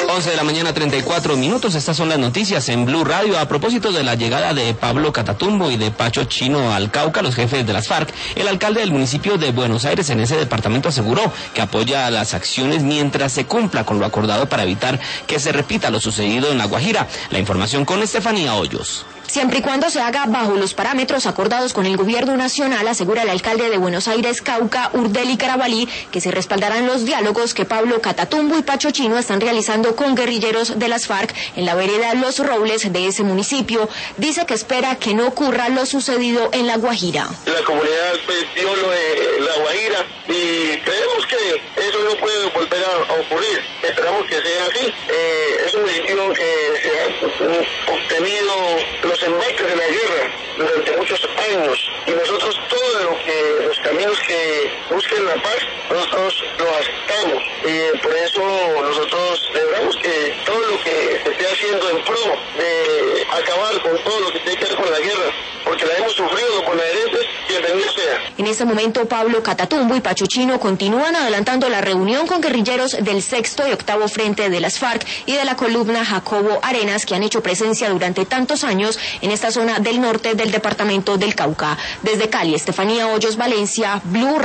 11 de la mañana, 34 minutos. Estas son las noticias en Blue Radio. A propósito de la llegada de Pablo Catatumbo y de Pacho Chino al Cauca, los jefes de las FARC, el alcalde del municipio de Buenos Aires en ese departamento aseguró que apoya las acciones mientras se cumpla con lo acordado para evitar que se repita lo sucedido en La Guajira. La información con Estefanía Hoyos. Siempre y cuando se haga bajo los parámetros acordados con el gobierno nacional, asegura el alcalde de Buenos Aires, Cauca, Urdeli Carabalí, que se respaldarán los diálogos que Pablo Catatumbo y Pacho Chino están realizando con guerrilleros de las FARC en la vereda Los Robles de ese municipio. Dice que espera que no ocurra lo sucedido en La Guajira. La comunidad vio lo de La Guajira y creemos que eso no puede volver a ocurrir. Esperamos que sea así. Es un municipio que se ha obtenido los embates de la guerra durante muchos años y nosotros los caminos que busquen la paz, nosotros los aceptamos y por eso nosotros celebramos que todo lo que se esté haciendo en pro de acabar con todo lo que tiene que ver con la guerra, porque la hemos sufrido con adherentes, bienvenido sea. En este momento Pablo Catatumbo y Pacho Chino continúan adelantando la reunión con guerrilleros del 6º y 8º Frente de las FARC y de la columna Jacobo Arenas, que han hecho presencia durante tantos años en esta zona del norte del departamento del Cauca. Desde Cali, Estefanía Hoyos, Valencia, Blue.